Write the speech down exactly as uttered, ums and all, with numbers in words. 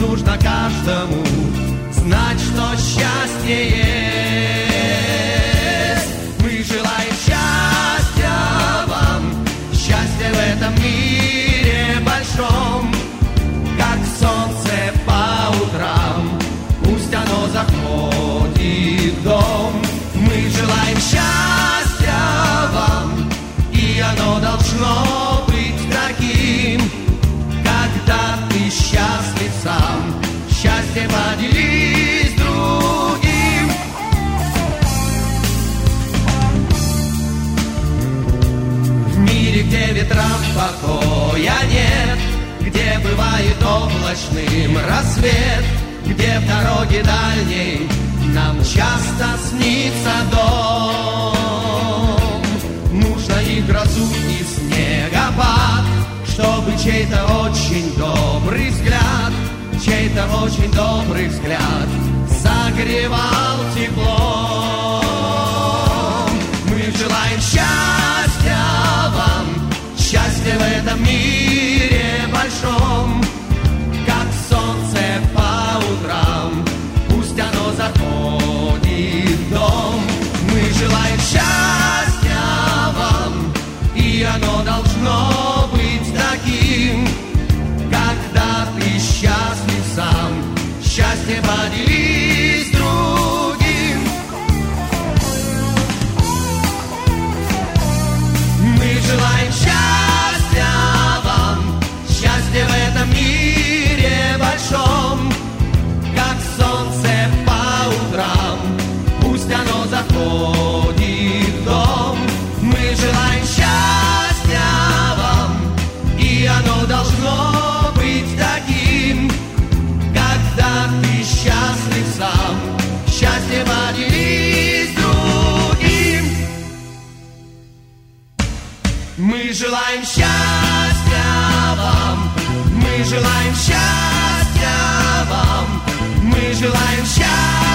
нужно каждому знать, что счастье есть. Мы желаем счастья вам, счастья в этом мире большом, как солнце по утрам, пусть оно заходит в дом. Мы желаем счастья вам, и оно должно быть таким, когда ты счастлив сам, счастье поделись с другим. В мире, где ветрам покоя нет, где бывает облачным рассвет, где в дороге дальней нам часто снится дом. Нужно и грозу, и снегопад, чтобы чей-то очень добрый взгляд, чей-то очень добрый взгляд согревал теплом. Мы желаем счастья вам, счастья в этом мире большом, как солнце по утрам, пусть оно заходит в дом. Мы желаем счастья вам, и оно должно быть таким, когда ты счастлив сам, счастье поделись с другим. Мы желаем счастья вам, счастье в этом мире большом, как солнце по утрам, пусть оно заходит в дом. Мы желаем счастья вам, и оно должно быть таким, когда ты счастлив сам, счастье поделись с другим. Мы желаем счастья вам, мы желаем счастья вам, мы желаем счастья.